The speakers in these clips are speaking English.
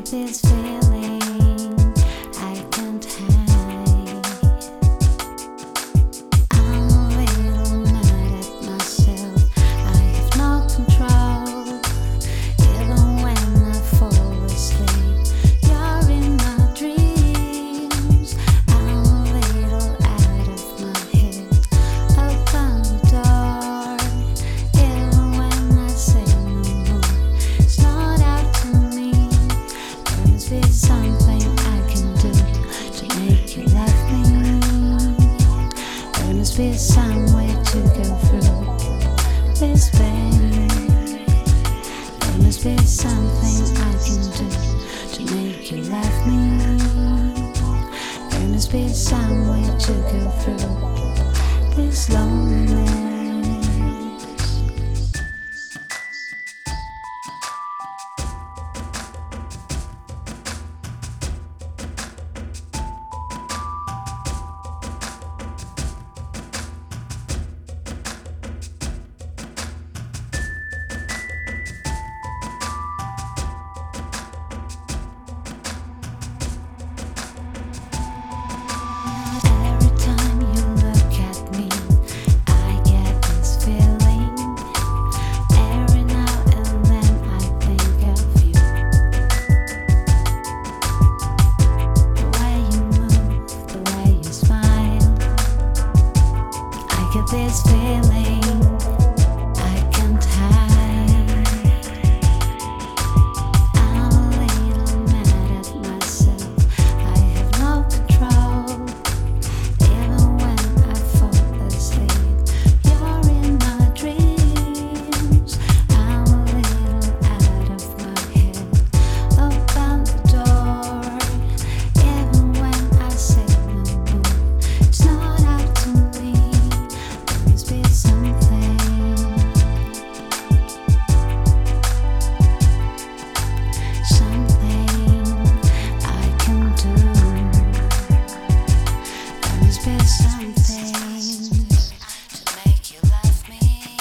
this feeling I can't hide. I'm a little mad at myself. I have no control. Even when I fall asleep, you're in my dreams. I'm a little out of my head. Open the door. Even when I say no more, it's not up to me. There must be something I can do to make you love me. There must be some way to go through this pain. There must be something I can do to make you love me. There must be some way to go through this loneliness. Every time you look at me, I get this feeling. Every now and then I think of you. The way you move, the way you smile, I get this feeling I can't hide. I'm a little mad at myself. I have no control. Even when I fall asleep, you're in my dreams. I'm a little out of my head. Open the door. Even when I say no more, it's not up to me. There must be something I can do. There must be something to make you love me.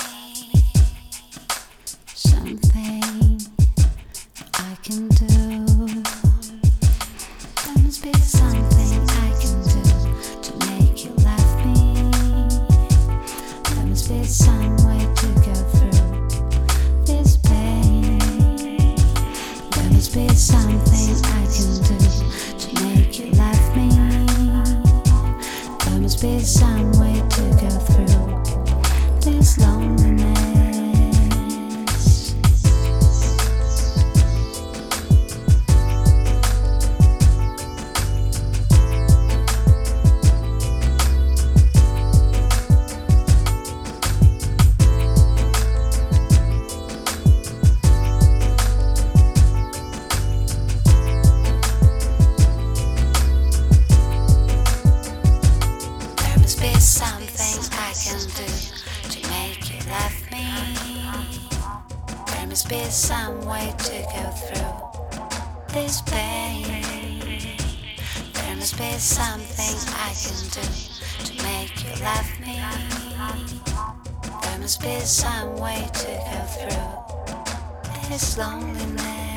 Something I can do. There must be something I can do to make you love me. There must be some way to go through this pain. There must be something I can do to make you love me. There must be some way to go through this loneliness. There must be something I can do to make you love me. There must be some way to go through this pain. There must be something I can do to make you love me. There must be some way to go through this loneliness.